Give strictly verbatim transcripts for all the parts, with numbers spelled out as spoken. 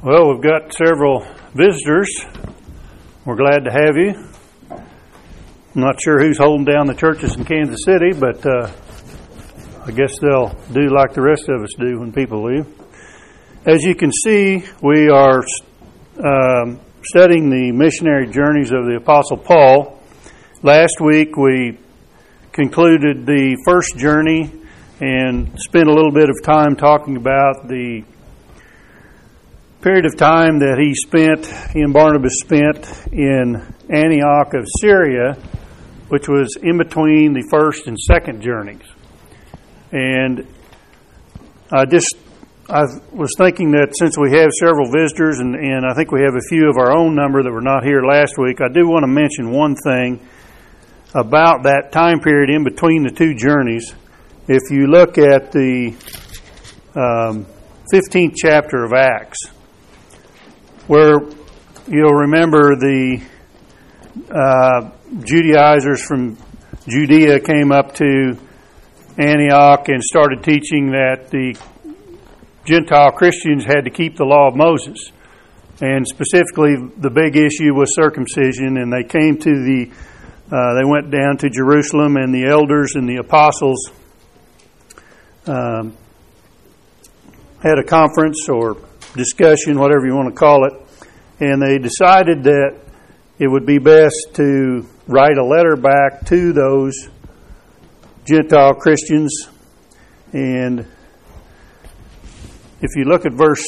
Well, we've got several visitors. We're glad to have you. I'm not sure who's holding down the churches in Kansas City, but uh, I guess they'll do like the rest of us do when people leave. As you can see, we are um, studying the missionary journeys of the Apostle Paul. Last week we concluded the first journey and spent a little bit of time talking about the period of time that he spent, he and Barnabas spent in Antioch of Syria, which was in between the first and second journeys. And I just, I was thinking that since we have several visitors, and, and I think we have a few of our own number that were not here last week, I do want to mention one thing about that time period in between the two journeys. If you look at the um, fifteenth chapter of Acts, where you'll remember the uh, Judaizers from Judea came up to Antioch and started teaching that the Gentile Christians had to keep the law of Moses. And specifically, the big issue was circumcision, and they came to the, uh, they went down to Jerusalem, and the elders and the apostles um, had a conference or discussion, whatever you want to call it, and they decided that it would be best to write a letter back to those Gentile Christians. And if you look at verse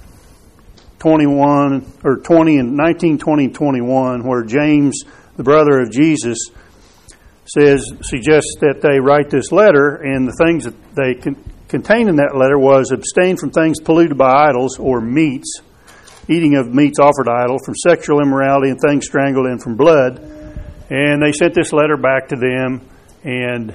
twenty-one or twenty and nineteen, twenty, and twenty-one, where James, the brother of Jesus, says suggests that they write this letter, and the things that they can contained in that letter was abstain from things polluted by idols or meats, eating of meats offered to idols, from sexual immorality and things strangled, and from blood. And they sent this letter back to them, and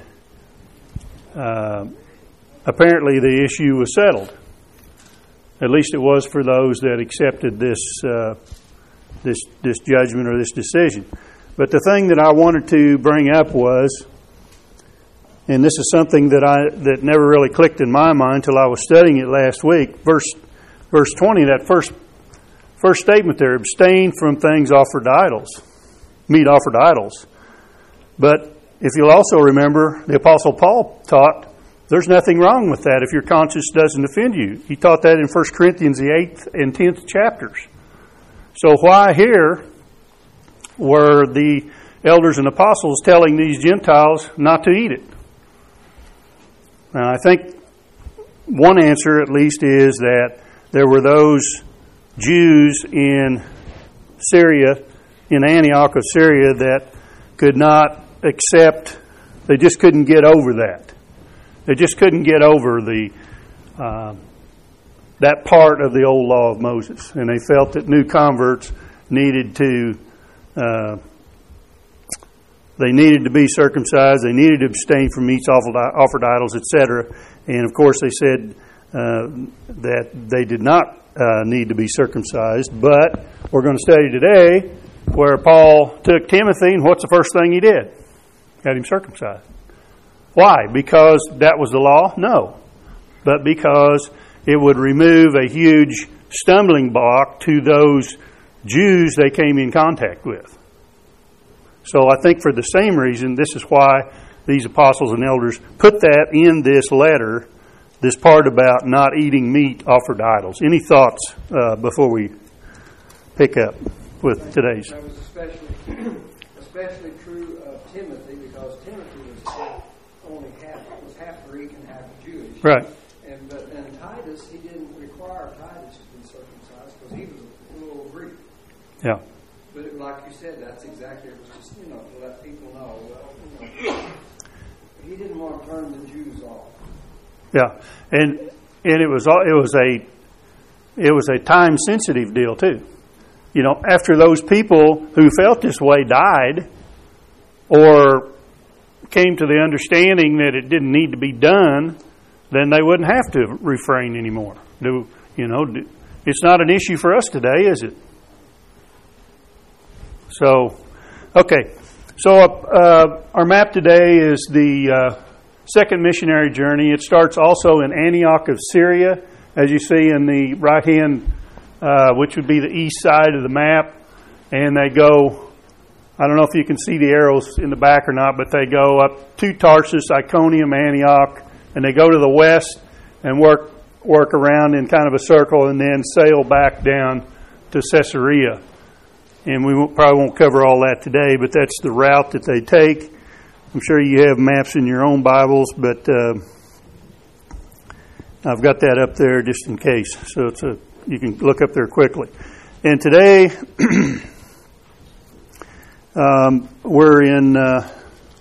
uh, apparently the issue was settled. At least it was for those that accepted this uh, this this judgment or this decision. But the thing that I wanted to bring up was, and this is something that I that never really clicked in my mind until I was studying it last week. Verse verse twenty, that first first statement there, abstain from things offered to idols, meat offered to idols. But if you'll also remember, the Apostle Paul taught there's nothing wrong with that if your conscience doesn't offend you. He taught that in First Corinthians, the eighth and tenth chapters. So why here were the elders and apostles telling these Gentiles not to eat it? Now, I think one answer, at least, is that there were those Jews in Syria, in Antioch of Syria, that could not accept, they just couldn't get over that. They just couldn't get over the uh, that part of the old law of Moses. And they felt that new converts needed to uh, They needed to be circumcised. They needed to abstain from meats offered to idols, et cetera. And of course, they said uh, that they did not uh, need to be circumcised. But we're going to study today where Paul took Timothy, and what's the first thing he did? Had him circumcised. Why? Because that was the law? No. But because it would remove a huge stumbling block to those Jews they came in contact with. So I think for the same reason, this is why these apostles and elders put that in this letter, this part about not eating meat offered to idols. Any thoughts uh, before we pick up with today's? That was especially, especially true of Timothy, because Timothy was only half, was half Greek and half Jewish. Right. And but and Titus, he didn't require Titus to be circumcised because he was a little Greek. Yeah. But it, like you said, that's exactly, it was just, you know, to let people know, well, you know, he didn't want to turn the Jews off. Yeah, and and it was it was a it was a time sensitive deal too. You know, after those people who felt this way died, or came to the understanding that it didn't need to be done, then they wouldn't have to refrain anymore. Do you know? Do, it's not an issue for us today, is it? So, okay. So uh, our map today is the uh, second missionary journey. It starts also in Antioch of Syria, as you see in the right-hand uh, which would be the east side of the map, and they go, I don't know if you can see the arrows in the back or not, but they go up to Tarsus, Iconium, Antioch, and they go to the west and work work around in kind of a circle and then sail back down to Caesarea. And we won't, probably won't cover all that today, but that's the route that they take. I'm sure you have maps in your own Bibles, but uh, I've got that up there just in case, so it's a you can look up there quickly. And today um, we're in, uh,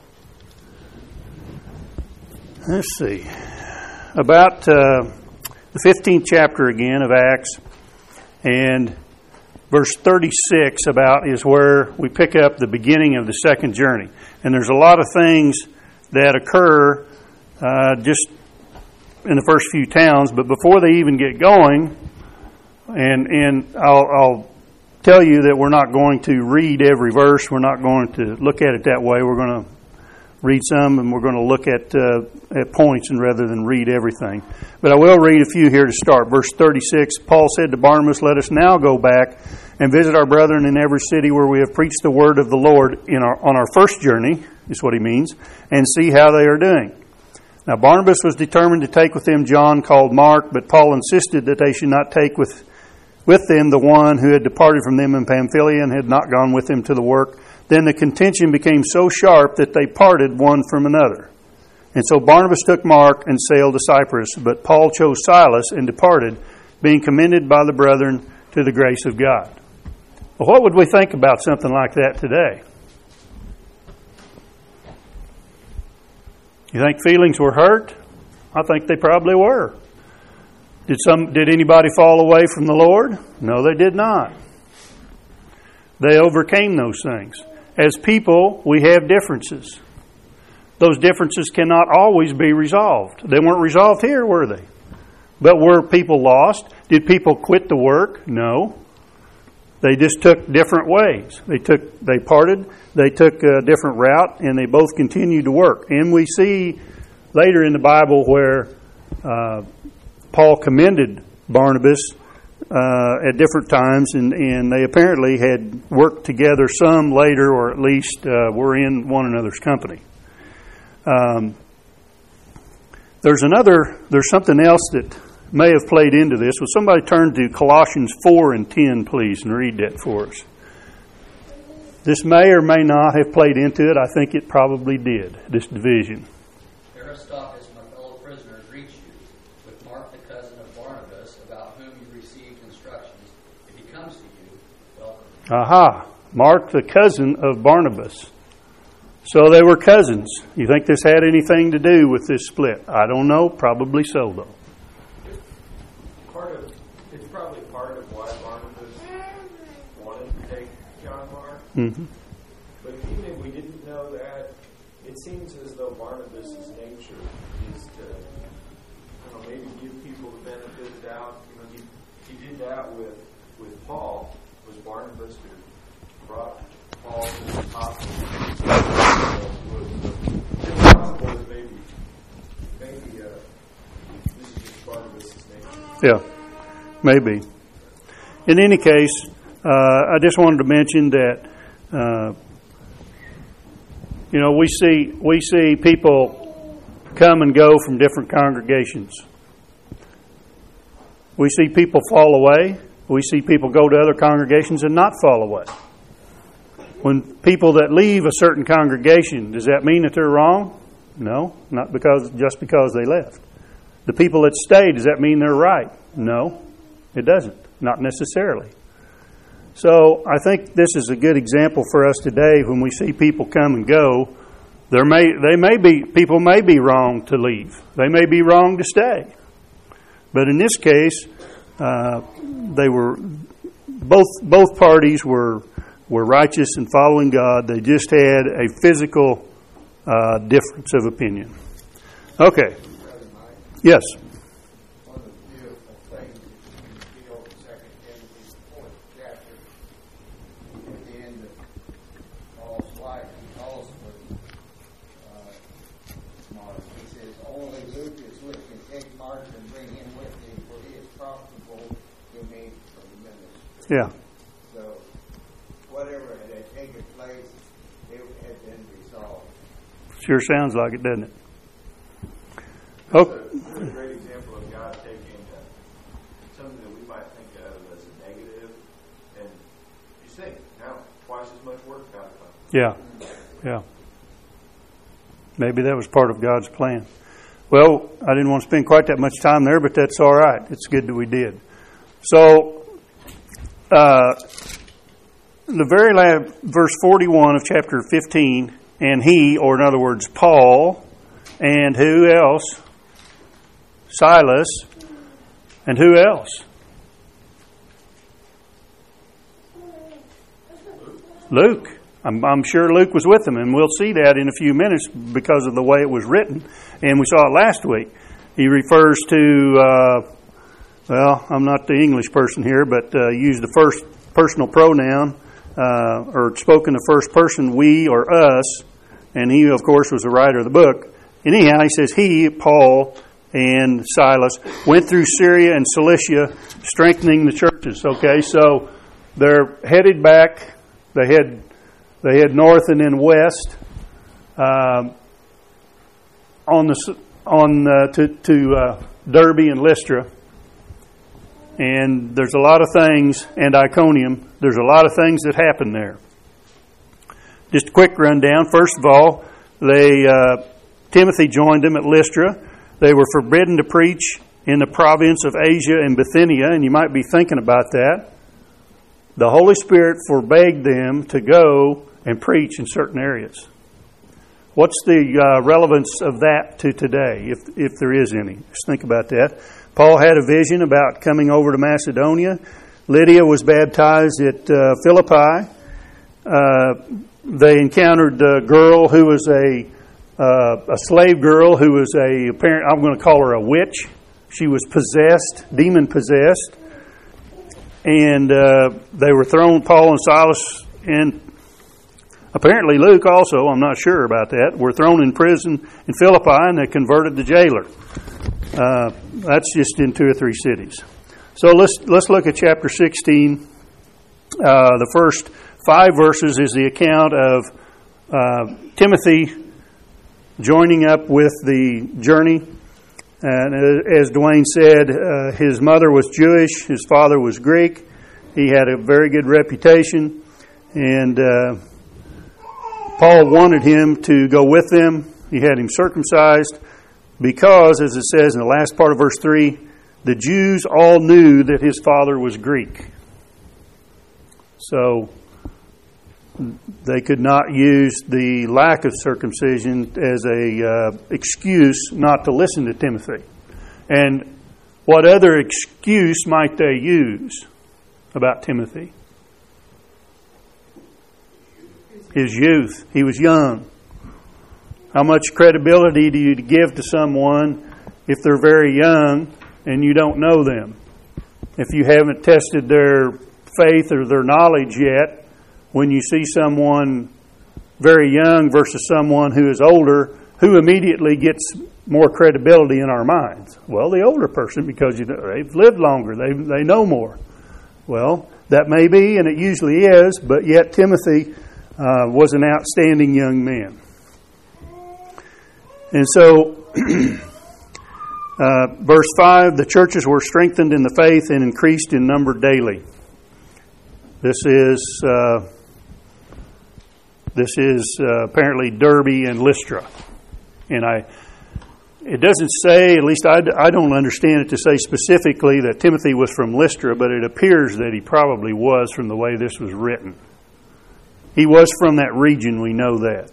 let's see, about uh, the fifteenth chapter again of Acts, and verse thirty-six about is where we pick up the beginning of the second journey. And there's a lot of things that occur uh, just in the first few towns, but before they even get going, and and I'll, I'll tell you that we're not going to read every verse. We're not going to look at it that way. We're going to read some, and we're going to look at uh, at points and rather than read everything. But I will read a few here to start. Verse thirty-six, Paul said to Barnabas, "Let us now go back and visit our brethren in every city where we have preached the word of the Lord in our, on our first journey," is what he means, "and see how they are doing." Now Barnabas was determined to take with them John called Mark, but Paul insisted that they should not take with, with them the one who had departed from them in Pamphylia and had not gone with them to the work. Then the contention became so sharp that they parted one from another. And so Barnabas took Mark and sailed to Cyprus, but Paul chose Silas and departed, being commended by the brethren to the grace of God. Well, what would we think about something like that today? You think feelings were hurt? I think they probably were. Did some? Did anybody fall away from the Lord? No, they did not. They overcame those things. As people, we have differences. Those differences cannot always be resolved. They weren't resolved here, were they? But were people lost? Did people quit the work? No. They just took different ways. They took, they parted, they took a different route, and they both continued to work. And we see later in the Bible where uh, Paul commended Barnabas uh, at different times, and, and they apparently had worked together some later, or at least uh, were in one another's company. Um, there's another, there's something else that may have played into this. Will somebody turn to Colossians four and ten, please, and read that for us? This may or may not have played into it. I think it probably did, this division. Aristarchus, my fellow prisoner, greets you, with Mark, the cousin of Barnabas, about whom you received instructions. If he comes to you, welcome. Aha, Mark, the cousin of Barnabas. So they were cousins. You think this had anything to do with this split? I don't know. Probably so, though. Part of, it's probably part of why Barnabas wanted to take John Mark. Mm-hmm. But even if we didn't know that, it seems as though Barnabas' nature is to, I don't know, maybe give people the benefit of the doubt. You know, he, he did that with, with Paul. Was Barnabas who brought Paul to the apostle? It's possible that maybe, maybe uh, this is just Barnabas' nature. Yeah, maybe. In any case, uh, I just wanted to mention that, uh, you know, we see we see people come and go from different congregations. We see people fall away. We see people go to other congregations and not fall away. When people that leave a certain congregation, does that mean that they're wrong? No, not because just because they left. The people that stay, does that mean they're right? No, it doesn't. Not necessarily. So I think this is a good example for us today when we see people come and go. There may they may be people may be wrong to leave. They may be wrong to stay. But in this case, uh, they were both both parties were were righteous and following God. They just had a physical uh, difference of opinion. Okay. Yes. One of the beautiful things you feel in Second Timothy, the fourth chapter, at the end of Paul's life, he calls for uh, Mark. He says, "Only Luke is with me. Take Mark and bring him with me, for he is profitable to me for the Yeah. So whatever had taken place, it had been resolved. Sure sounds like it, doesn't it? It's Oh, a, it's a great example of God taking uh, something that we might think of as a negative, and you think, now twice as much work got done. yeah, yeah. Maybe that was part of God's plan. Well, I didn't want to spend quite that much time there, but that's all right. It's good that we did. So, uh, the very last, verse forty-one of chapter fifteen, and he, or in other words, Paul, and who else? Silas, and who else? Luke. I'm, I'm sure Luke was with them, and we'll see that in a few minutes because of the way it was written, and we saw it last week. He refers to, uh, well, I'm not the English person here, but uh, used the first personal pronoun, uh, or spoke in the first person, we or us, and he, of course, was the writer of the book. Anyhow, he says he, Paul, and Silas went through Syria and Cilicia, strengthening the churches. Okay, so they're headed back. They head they head north and then west um, on the on uh, to to uh, Derbe and Lystra. And there's a lot of things, and Iconium. There's a lot of things that happen there. Just a quick rundown. First of all, they uh, Timothy joined them at Lystra. They were forbidden to preach in the province of Asia and Bithynia, and you might be thinking about that. The Holy Spirit forbade them to go and preach in certain areas. What's the uh, relevance of that to today, if if there is any? Just think about that. Paul had a vision about coming over to Macedonia. Lydia was baptized at uh, Philippi. Uh, they encountered a girl who was a uh, a slave girl who was a apparent. I'm going to call her a witch. She was possessed, demon possessed, and uh, they were thrown. Paul and Silas and apparently Luke also. I'm not sure about that. Were thrown in prison in Philippi, and they converted the jailer. Uh, that's just in two or three cities. So let's let's look at chapter sixteen. Uh, the first five verses is the account of uh, Timothy joining up with the journey. And as Dwayne said, uh, his mother was Jewish, his father was Greek. He had a very good reputation, and uh, Paul wanted him to go with them. He had him circumcised because, as it says in the last part of verse three, the Jews all knew that his father was Greek. So they could not use the lack of circumcision as a uh, excuse not to listen to Timothy. And what other excuse might they use about Timothy? His youth. He was young. How much credibility do you give to someone if they're very young and you don't know them? If you haven't tested their faith or their knowledge yet, when you see someone very young versus someone who is older, who immediately gets more credibility in our minds? Well, the older person, because you know, they've lived longer, they they know more. Well, that may be, and it usually is, but yet Timothy uh, was an outstanding young man. And so, uh, verse five, the churches were strengthened in the faith and increased in number daily. This is uh, this is uh, apparently Derbe and Lystra, and I. It doesn't say, at least I, I don't understand it to say specifically that Timothy was from Lystra, but it appears that he probably was from the way this was written. He was from that region, we know that.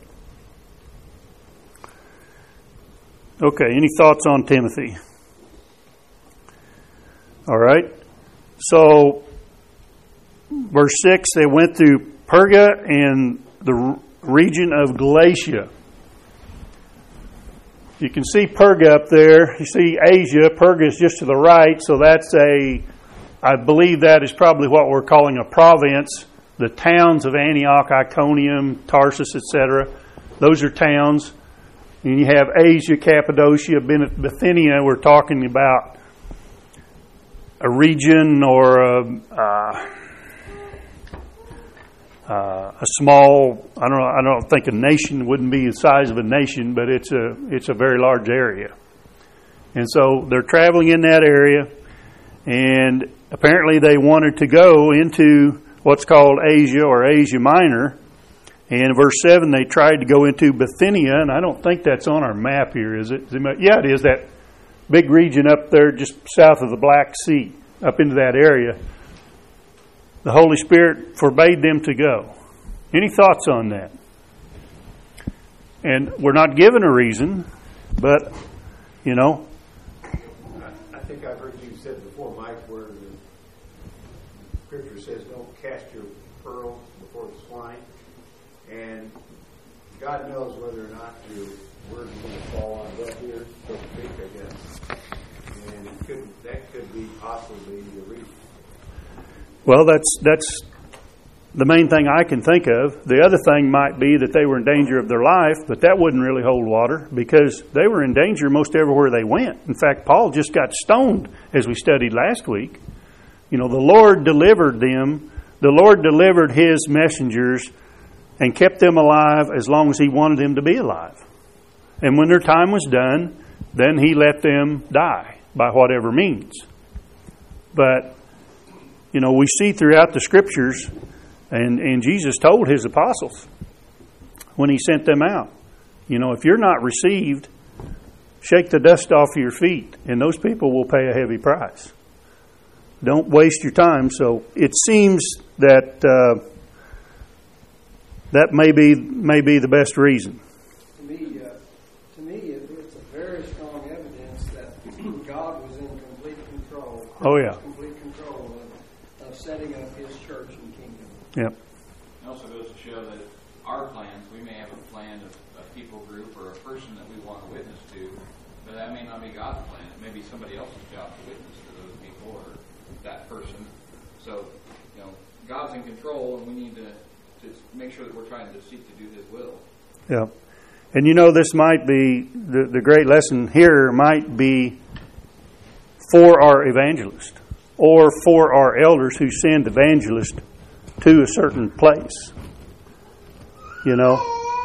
Okay, any thoughts on Timothy? All right. So, verse six, they went through Perga and the region of Galatia. You can see Perga up there. You see Asia. Perga is just to the right, so that's a, I believe that is probably what we're calling a province. The towns of Antioch, Iconium, Tarsus, et cetera. Those are towns. And you have Asia, Cappadocia, Bithynia. We're talking about a region or a, uh, uh, a small. I don't know. I don't think a nation wouldn't be the size of a nation, but it's a it's a very large area. And so they're traveling in that area, and apparently they wanted to go into what's called Asia or Asia Minor. And in verse seven, they tried to go into Bithynia, and I don't think that's on our map here, is it? Yeah, it is, that big region up there just south of the Black Sea, up into that area. The Holy Spirit forbade them to go. Any thoughts on that? And we're not given a reason, but, you know. I think I've heard you said before, Mike, where the Scripture says, don't cast your pearl before the swine. And God knows whether or not your word is going to fall on deaf ears, so to speak, I guess. And it could, that could be possibly the reason. Well, that's that's the main thing I can think of. The other thing might be that they were in danger of their life, but that wouldn't really hold water because they were in danger most everywhere they went. In fact, Paul just got stoned, as we studied last week. You know, the Lord delivered them. The Lord delivered His messengers and kept them alive as long as He wanted them to be alive. And when their time was done, then He let them die by whatever means. But, you know, we see throughout the Scriptures, and, and Jesus told His apostles when He sent them out, you know, if you're not received, shake the dust off your feet, and those people will pay a heavy price. Don't waste your time. So it seems that uh, that may be may be the best reason. To me, uh, to me, it, it's a very strong evidence that God was in complete control. Oh yeah, complete control of, of setting up His church and kingdom. Yep. It also goes to show that our plans, we may have a plan of a people group or a person that we want to witness to, but that may not be God's plan. It may be somebody else's job to witness to those people or that person. So, you know, God's in control, and we need to, to make sure that we're trying to seek to do His will. Yeah. And you know, this might be, the, the great lesson here might be for our evangelist or for our elders who send evangelists to a certain place. You know,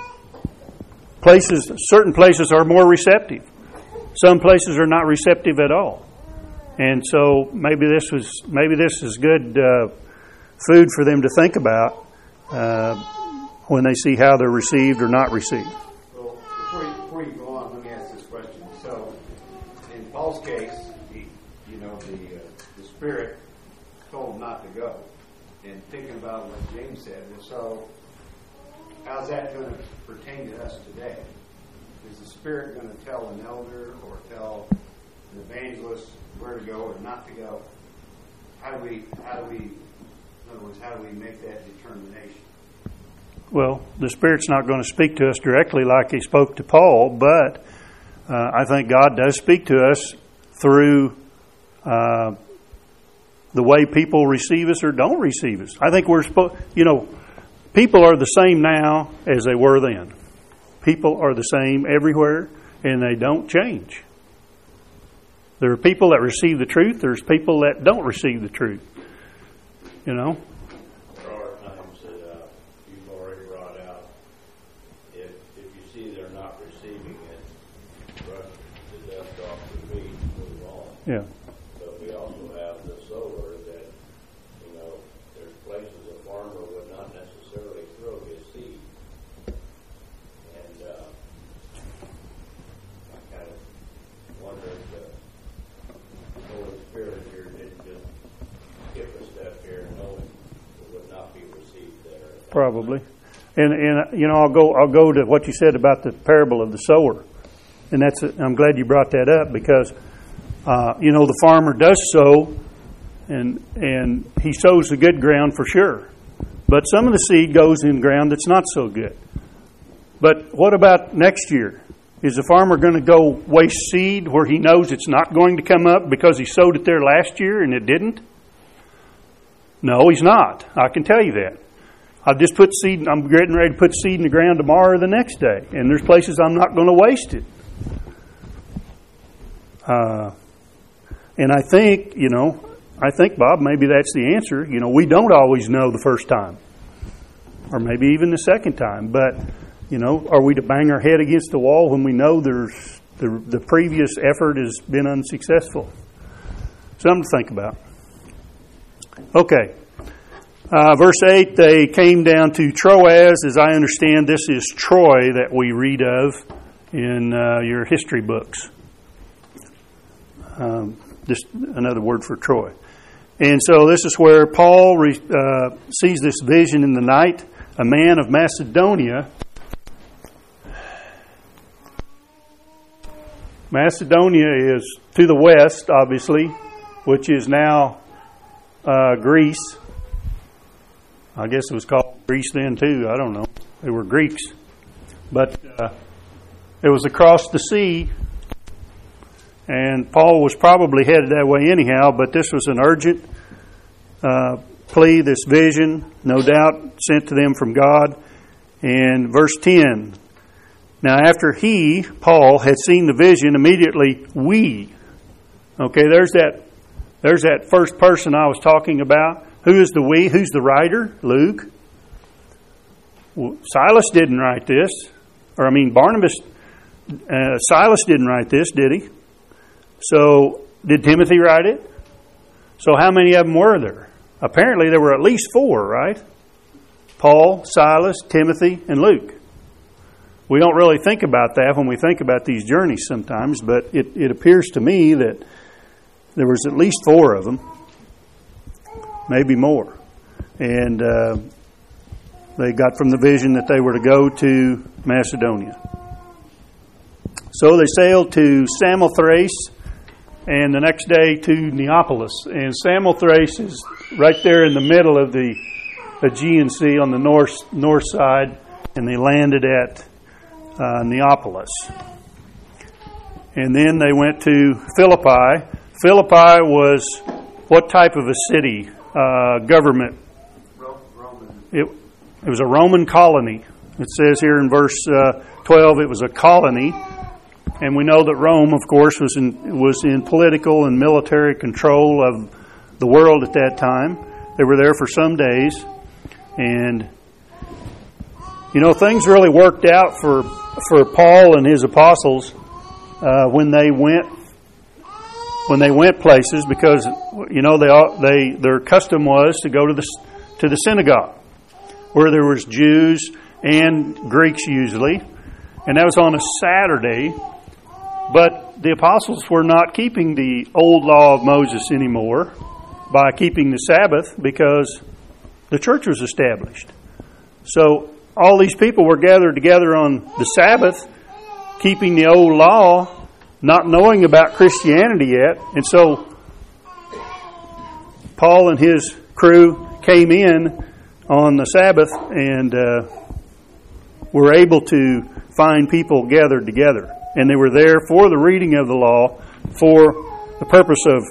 places, certain places are more receptive. Some places are not receptive at all. And so maybe this was maybe this is good uh, food for them to think about uh, when they see how they're received or not received. Well, before you, before you go on, let me ask this question. So, in Paul's case, he, you know, the uh, the Spirit told him not to go. And thinking about what James said, well, so how's that going to pertain to us today? Is the Spirit going to tell an elder or tell an evangelist where to go or not to go? How do we, how do we, in other words, how do we make that determination? Well, the Spirit's not going to speak to us directly like He spoke to Paul, but uh, I think God does speak to us through uh, the way people receive us or don't receive us. I think we're supposed, you know, people are the same now as they were then. People are the same everywhere, and they don't change. There are people that receive the truth. There's people that don't receive the truth. You know? There are times that uh, you've already brought out, if if you see they're not receiving it, brush the dust off their feet and move on. Yeah. But we also have the sower that, you know, there's places a farmer would not necessarily throw his seed. And uh, I kind of wonder if the Holy Spirit here didn't just skip a step here, knowing it would not be received there. Probably. And and you know, I'll go I'll go to what you said about the parable of the sower, and that's I'm glad you brought that up because uh, you know the farmer does sow, and and he sows the good ground for sure, but some of the seed goes in ground that's not so good. But what about next year? Is the farmer going to go waste seed where he knows it's not going to come up because he sowed it there last year and it didn't? No, he's not. I can tell you that. I'll just put seed, I'm getting ready to put seed in the ground tomorrow or the next day. And there's places I'm not going to waste it. Uh, and I think, you know, I think, Bob, maybe that's the answer. You know, we don't always know the first time. or maybe even the second time. But, you know, are we to bang our head against the wall when we know there's the, the previous effort has been unsuccessful? Something to think about. Okay. Uh, verse eight, they came down to Troas. As I understand, this is Troy that we read of in uh, your history books. Um, just another word for Troy. And so this is where Paul re, uh, sees this vision in the night. A man of Macedonia. Macedonia is to the west, obviously, which is now uh, Greece. I guess it was called Greece then too. I don't know. They were Greeks. But uh, it was across the sea. And Paul was probably headed that way anyhow, but this was an urgent uh, plea, this vision, no doubt sent to them from God. And verse ten, now after he, Paul, had seen the vision, immediately we. Okay, there's that, there's that first person I was talking about. Who is the we? Who's the writer? Luke. Well, Silas didn't write this. Or I mean, Barnabas, uh, Silas didn't write this, did he? So, did Timothy write it? So how many of them were there? Apparently there were at least four, right? Paul, Silas, Timothy, and Luke. We don't really think about that when we think about these journeys sometimes, but it, it appears to me that there was at least four of them, maybe more. And uh, they got from the vision that they were to go to Macedonia. So they sailed to Samothrace, and the next day to Neapolis. And Samothrace is right there in the middle of the Aegean Sea on the north north side, and they landed at uh, Neapolis. And then they went to Philippi. Philippi was what type of a city? Uh, government? Roman. It, it was a Roman colony. It says here in verse uh, twelve, it was a colony. And we know that Rome, of course, was in was in political and military control of the world at that time. They were there for some days. And, you know, things really worked out for for Paul and his apostles uh, when they went when they went places, because, you know, they they their custom was to go to the to the synagogue where there was Jews and Greeks usually, and that was on a Saturday. But the apostles were not keeping the old law of Moses anymore by keeping the Sabbath, because the church was established. So all these people were gathered together on the Sabbath, keeping the old law, not knowing about Christianity yet. And so Paul and his crew came in on the Sabbath and uh, were able to find people gathered together. And they were there for the reading of the law, for the purpose of,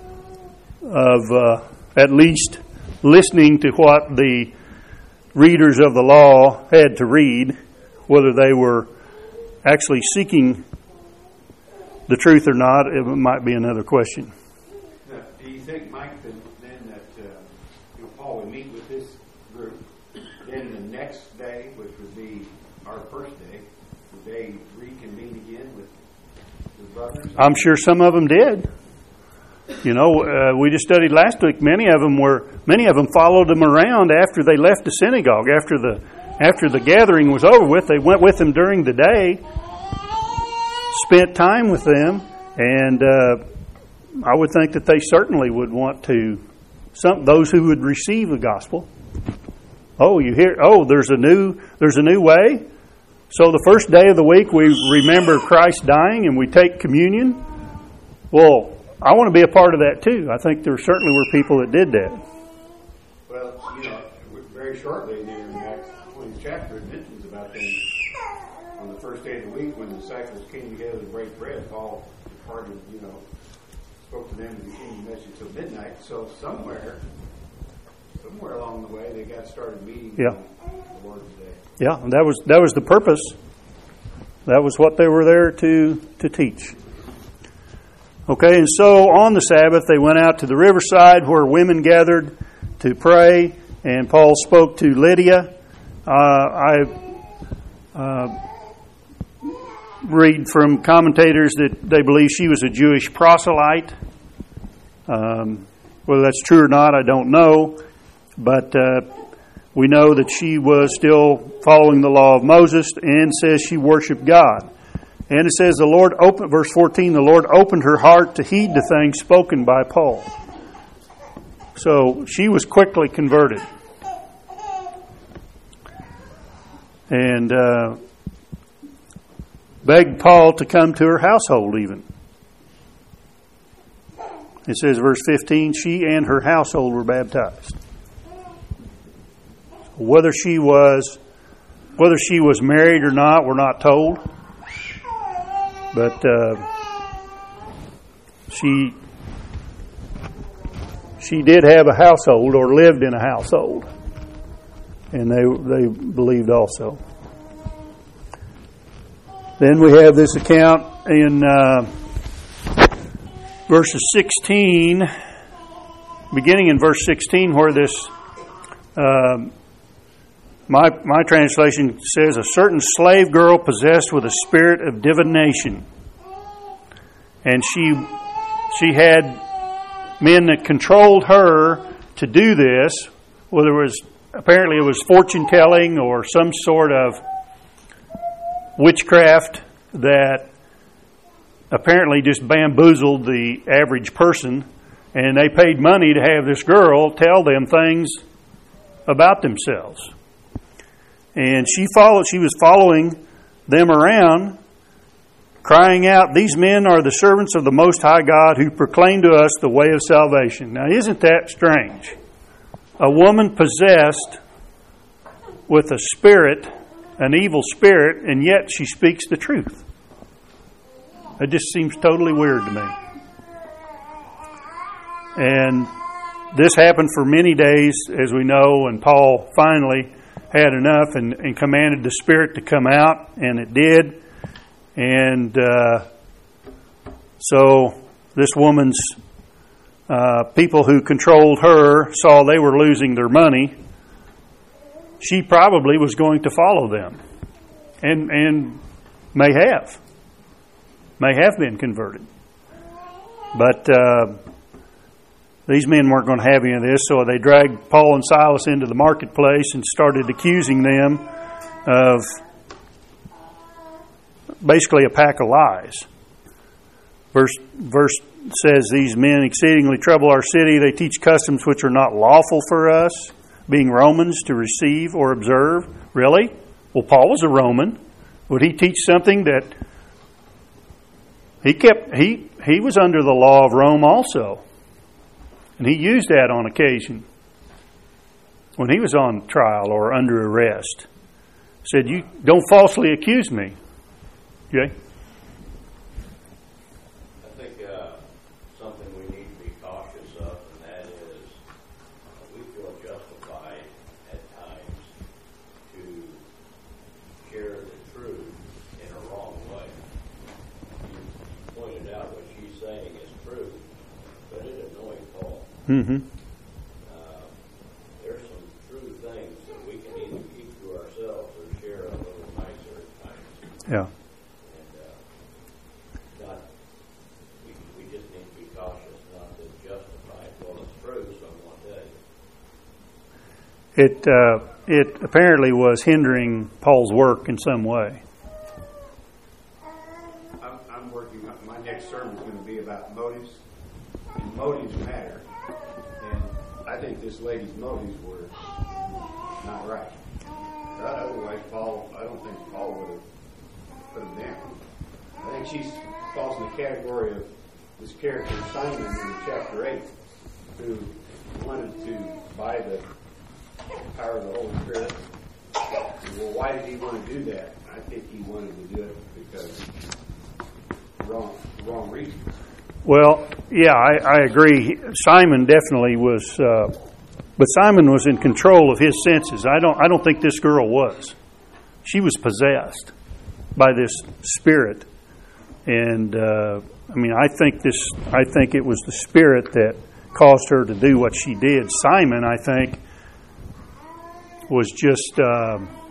of uh, at least listening to what the readers of the law had to read. Whether they were actually seeking the truth or not, it might be another question. Now, do you think, Mike, then, then that uh, you know, Paul would meet with this group, then the next day, which would be our first day, would they reconvene again with the brothers? I'm sure some of them did. You know, uh, we just studied last week. Many of them were. Many of them followed them around after they left the synagogue. After the after the gathering was over with, they went with them during the day, spent time with them, and uh, I would think that they certainly would want to. Some those who would receive the gospel. Oh, you hear? Oh, there's a new there's a new way. So the first day of the week we remember Christ dying and we take communion. Well, I want to be a part of that too. I think there certainly were people that did that. Well, you know, very shortly there in Acts twentieth chapter, it mentions about them on the first day of the week when the disciples came together to break bread. Paul departed, you know, spoke to them and became the message till midnight. So somewhere, somewhere along the way, they got started meeting Yeah. on the Lord's Day. Yeah, and that was that was the purpose. That was what they were there to to teach. Okay, and so on the Sabbath, they went out to the riverside where women gathered to pray, and Paul spoke to Lydia, I uh, read from commentators that they believe she was a Jewish proselyte. Um, whether that's true or not, I don't know. But uh, we know that she was still following the law of Moses and says she worshiped God. And it says the Lord opened, verse fourteen, the Lord opened her heart to heed the things spoken by Paul. So she was quickly converted. And uh, begged Paul to come to her household even. It says, verse fifteen, she and her household were baptized. Whether she was, whether she was married or not, we're not told. But uh, she she did have a household, or lived in a household, and they they believed also. Then we have this account in uh, verses sixteen, beginning in verse sixteen, where this. Uh, My my translation says, a certain slave girl possessed with a spirit of divination. And she she had men that controlled her to do this, whether it was, apparently it was fortune telling or some sort of witchcraft that apparently just bamboozled the average person. And they paid money to have this girl tell them things about themselves. And she followed. She was following them around, crying out, "These men are the servants of the Most High God who proclaim to us the way of salvation." Now, isn't that strange? A woman possessed with a spirit, an evil spirit, and yet she speaks the truth. It just seems totally weird to me. And this happened for many days, as we know, and Paul finally had enough and, and commanded the spirit to come out, and it did. And uh, so this woman's uh, people who controlled her saw they were losing their money. She probably was going to follow them, and and may have, may have been converted. But uh, these men weren't going to have any of this, so they dragged Paul and Silas into the marketplace and started accusing them of basically a pack of lies. Verse verse says, "These men exceedingly trouble our city. They teach customs which are not lawful for us, being Romans, to receive or observe." Really? Well, Paul was a Roman. Would he teach something that he kept? He he was under the law of Rome also. And he used that on occasion when he was on trial or under arrest. Said, "You don't falsely accuse me." Jay? I think uh, something we need to be cautious of, and that is uh, we feel justified at times to share the truth in a wrong way. You pointed out what she's saying is true, but it annoyed Paul. Mm-hmm. Uh, there's some true things that we can either keep to ourselves or share a little nicer at times. Yeah. And uh, not, we, we just need to be cautious not to justify it. Well, it's true, so I won't tell you. It uh, it apparently was hindering Paul's work in some way. I'm, I'm working on, my next sermon is going to be about motives, and motives matter. And I think this lady's motives were not right. Otherwise, Paul, I don't think Paul would have put them down. I think she falls in the category of this character Simon in chapter eight, who wanted to buy the power of the Holy Spirit. Well, why did he want to do that? I think he wanted to do it because wrong, wrong reasons. Well, yeah, I, I agree. Simon definitely was, uh, but Simon was in control of his senses. I don't, I don't think this girl was. She was possessed by this spirit, and uh, I mean, I think this. I think it was the spirit that caused her to do what she did. Simon, I think, was just. Uh,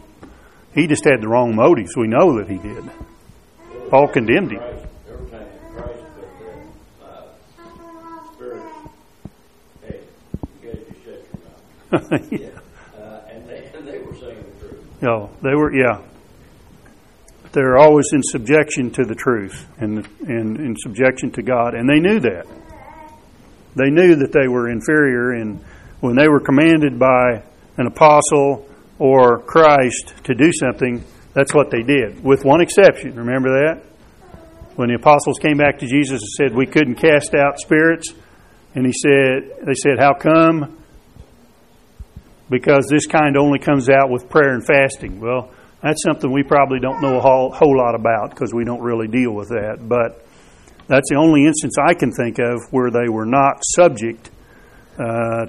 He just had the wrong motives. We know that he did. Paul condemned him. Christ, every time that Christ put their uh, spirit, hey, you guys just shut your mouth. yeah. Uh, and they and they were saying the truth. No, they were, yeah. They're always in subjection to the truth and, and in subjection to God, and they knew that. They knew that they were inferior, and when they were commanded by an apostle or Christ to do something, that's what they did, with one exception. Remember that? When the apostles came back to Jesus and said we couldn't cast out spirits, and he said, they said, how come? Because this kind only comes out with prayer and fasting. Well, that's something we probably don't know a whole, whole lot about because we don't really deal with that. But that's the only instance I can think of where they were not subject uh,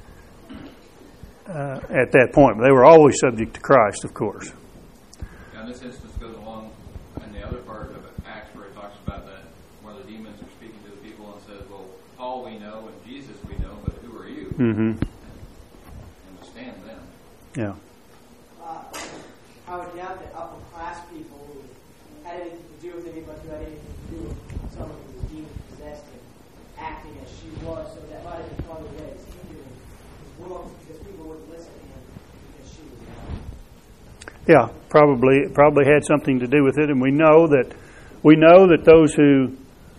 uh, at that point. They were always subject to Christ, of course. Now, this instance goes along in the other part of Acts where it talks about that, where the demons are speaking to the people and says, well, Paul we know and Jesus we know, but who are you? Mm-hmm. Understand them. Yeah. Uh, I would doubt that upper class people who had anything to do with anybody who had anything to do with someone who was demon possessed and acting as she was, so that might have been part of the way he's doing because, because people wouldn't listen to him because she was out. Yeah, probably probably had something to do with it, and we know that we know that those who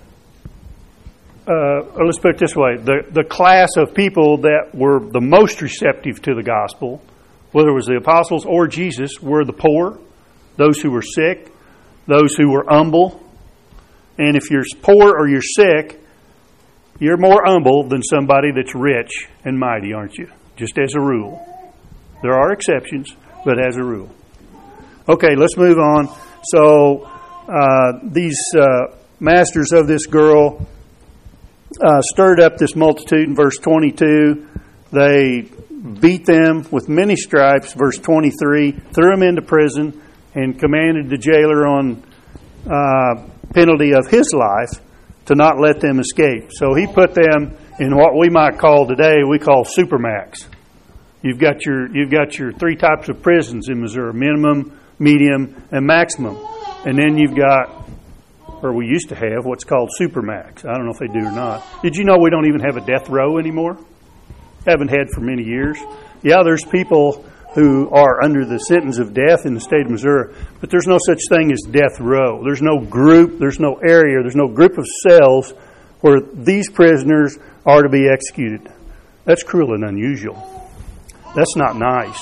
uh, or let's put it this way: the the class of people that were the most receptive to the gospel, whether it was the apostles or Jesus, were the poor, those who were sick, those who were humble. And if you're poor or you're sick, you're more humble than somebody that's rich and mighty, aren't you? Just as a rule. There are exceptions, but as a rule. Okay, let's move on. So uh, these uh, masters of this girl uh, stirred up this multitude in verse twenty-two. They beat them with many stripes, verse twenty-three, threw them into prison, and commanded the jailer on uh, penalty of his life to not let them escape. So he put them in what we might call today, we call supermax. You've got your you've got your three types of prisons in Missouri: minimum, medium, and maximum. And then you've got, or we used to have, what's called supermax. I don't know if they do or not. Did you know we don't even have a death row anymore? Haven't had for many years. Yeah, there's people who are under the sentence of death in the state of Missouri, but there's no such thing as death row. There's no group, there's no area, there's no group of cells where these prisoners are to be executed. That's cruel and unusual. That's not nice.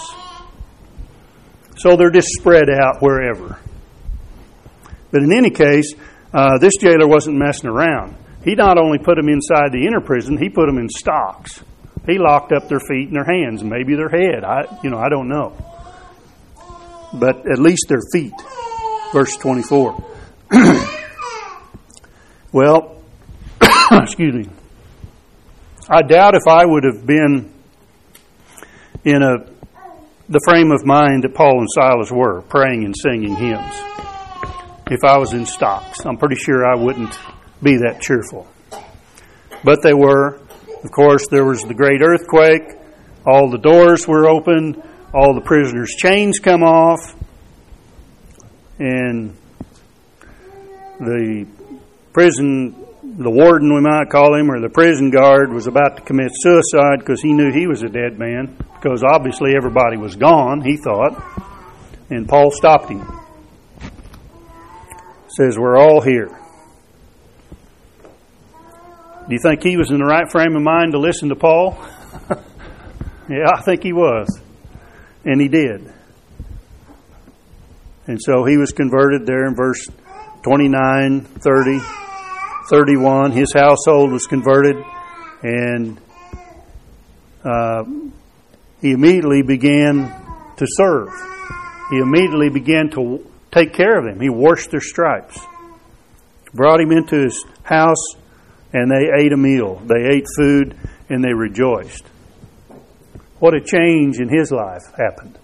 So they're just spread out wherever. But in any case, uh, this jailer wasn't messing around. He not only put them inside the inner prison, he put them in stocks. He locked up their feet and their hands, maybe their head. I, you know, I don't know. But at least their feet. Verse twenty-four. Well, excuse me. I doubt if I would have been in a the frame of mind that Paul and Silas were, praying and singing hymns. If I was in stocks, I'm pretty sure I wouldn't be that cheerful. But they were. Of course, there was the great earthquake. All the doors were opened. All the prisoners' chains come off. And the prison, the warden we might call him, or the prison guard, was about to commit suicide because he knew he was a dead man. Because obviously everybody was gone, he thought. And Paul stopped him. Says, we're all here. Do you think he was in the right frame of mind to listen to Paul? Yeah, I think he was. And he did. And so he was converted there in verse twenty-nine, thirty, thirty-one. His household was converted. And uh, he immediately began to serve. He immediately began to take care of them. He washed their stripes. Brought him into his house. And they ate a meal. They ate food, and they rejoiced. What a change in his life happened.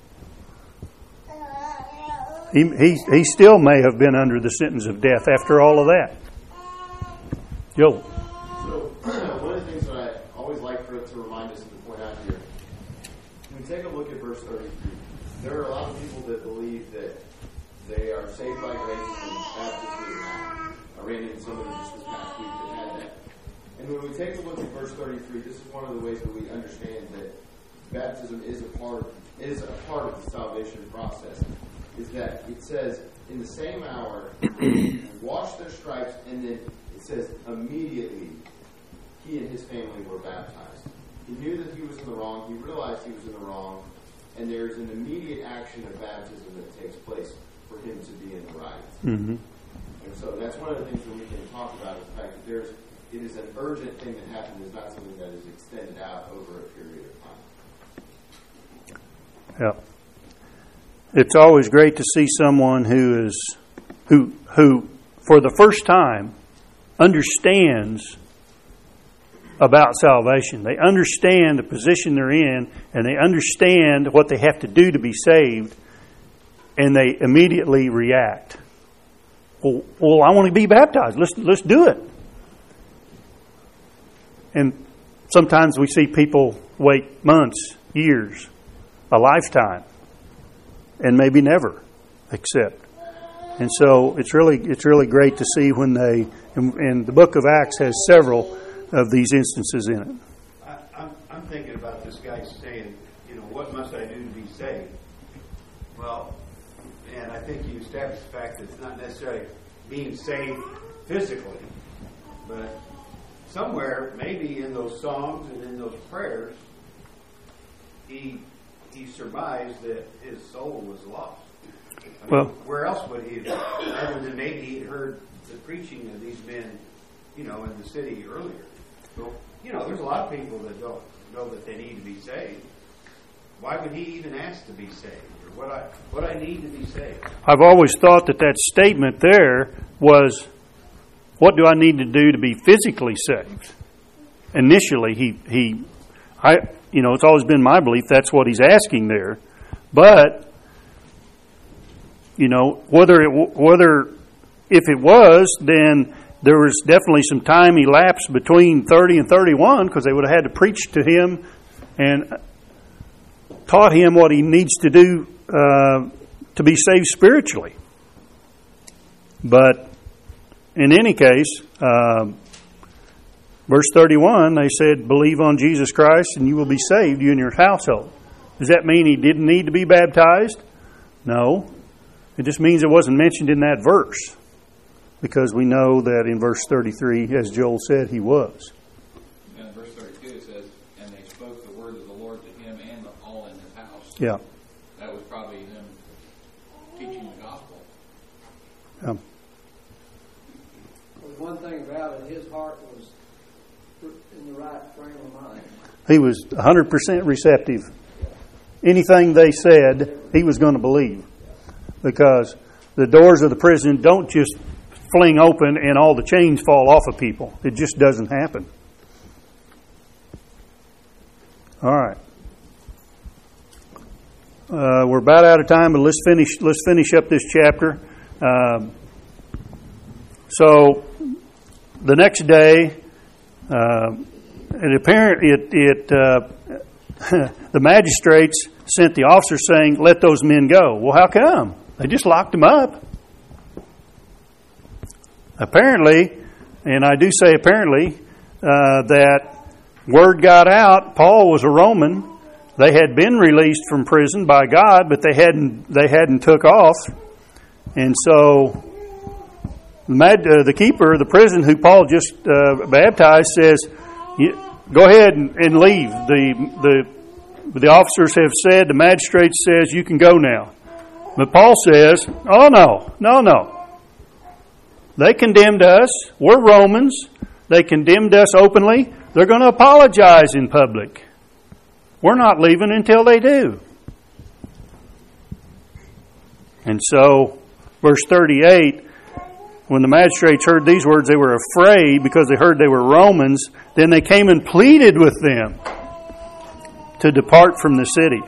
He, he, he still may have been under the sentence of death after all of that. Joe. So, one of the things that I always like for it to remind us and to point out here, when we take a look at verse thirty-three, there are a lot of people that believe that they are saved by grace and baptism is not. I ran into somebody just this past week that had that. And when we take a look at verse thirty-three, this is one of the ways that we understand that baptism is a part is a part of the salvation process. Is that it says in the same hour, wash their stripes, and then it says immediately he and his family were baptized. He knew that he was in the wrong. He realized he was in the wrong, and there's an immediate action of baptism that takes place for him to be in the right. Mm-hmm. And so that's one of the things that we can talk about is the fact that there's it is an urgent thing that happened. It's not something that is extended out over a period of time. Yeah. It's always great to see someone who is who who for the first time understands about salvation. They understand the position they're in, and they understand what they have to do to be saved, and they immediately react. Well, well I want to be baptized. Let's let's do it. And sometimes we see people wait months, years, a lifetime, and maybe never accept. And so it's really it's really great to see when they, and, and the book of Acts has several of these instances in it. I, I'm, I'm thinking about this guy saying, you know, what must I do to be saved? Well, and I think you established the fact that it's not necessarily being saved physically, but somewhere, maybe in those songs and in those prayers, he he surmised that his soul was lost. I mean, Well, where else would he have, other than maybe he'd heard the preaching of these men, you know, in the city earlier. So, you know, there's a lot of people that don't know that they need to be saved. Why would he even ask to be saved? Or what I what I need to be saved? I've always thought that that statement there was, what do I need to do to be physically saved? Initially, he, he, I, you know, it's always been my belief that's what he's asking there. But, you know, whether it, whether, if it was, then there was definitely some time elapsed between thirty and thirty-one, because they would have had to preach to him and taught him what he needs to do uh, to be saved spiritually. But in any case, uh, verse thirty-one, they said, believe on Jesus Christ and you will be saved, you and your household. Does that mean he didn't need to be baptized? No. It just means it wasn't mentioned in that verse, because we know that in verse thirty-three, as Joel said, he was. And in verse thirty-two it says, and they spoke the word of the Lord to him and all in his house. Yeah. That was probably them teaching the gospel. Yeah. One thing about it, his heart was in the right frame of mind. He was one hundred percent receptive. Anything they said, he was going to believe. Because the doors of the prison don't just fling open and all the chains fall off of people. It just doesn't happen. All right. Uh, we're about out of time, but let's finish. Let's finish up this chapter. Um, so the next day, uh, it apparently it, it uh, the magistrates sent the officers saying, "Let those men go." Well, how come? They just locked them up. Apparently, and I do say apparently, uh, that word got out. Paul was a Roman. They had been released from prison by God, but they hadn't they hadn't took off. And so the, mad, uh, the keeper of the prison, who Paul just uh, baptized, says, "Go ahead and, and leave." The the the officers have said, the magistrate says, "You can go now." But Paul says, "Oh no, no, no. They condemned us. We're Romans. They condemned us openly. They're going to apologize in public. We're not leaving until they do." And so, verse thirty-eight, when the magistrates heard these words, they were afraid because they heard they were Romans. Then they came and pleaded with them to depart from the city.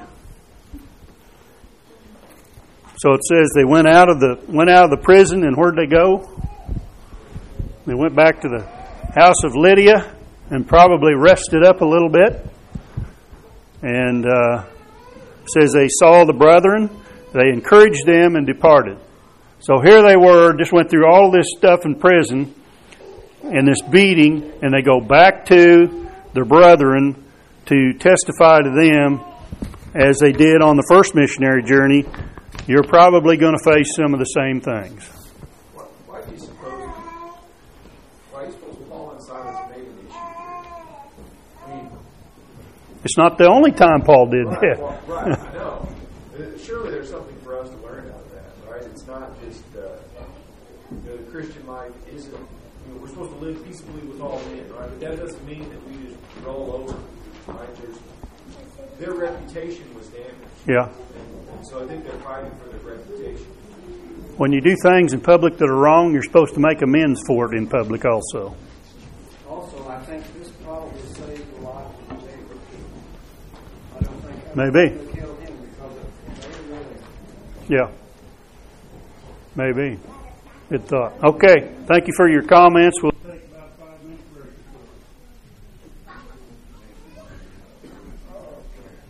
So it says they went out of the went out of the prison, and where'd they go? They went back to the house of Lydia and probably rested up a little bit. And uh, says they saw the brethren, they encouraged them and departed. So here they were, just went through all this stuff in prison and this beating, and they go back to their brethren to testify to them as they did on the first missionary journey. You're probably going to face some of the same things. Why, why do you suppose? Why do you suppose Paul and Silas made an issue? I mean, It's not the only time Paul did right, that. well, right, I know. Uh, Surely there's something for us to learn out of that, right? It's not just uh, you know, the Christian life isn't. You know, we're supposed to live peaceably with all men, right? But that doesn't mean that we just roll over, right? There's, their reputation was damaged. Yeah. And, and so I think they're fighting for their reputation. When you do things in public that are wrong, you're supposed to make amends for it in public also. Also, I think this probably saved the life of Jacob. I don't think Maybe. they killed him because of they really. Yeah. Maybe. Good thought. Okay. Thank you for your comments. We'll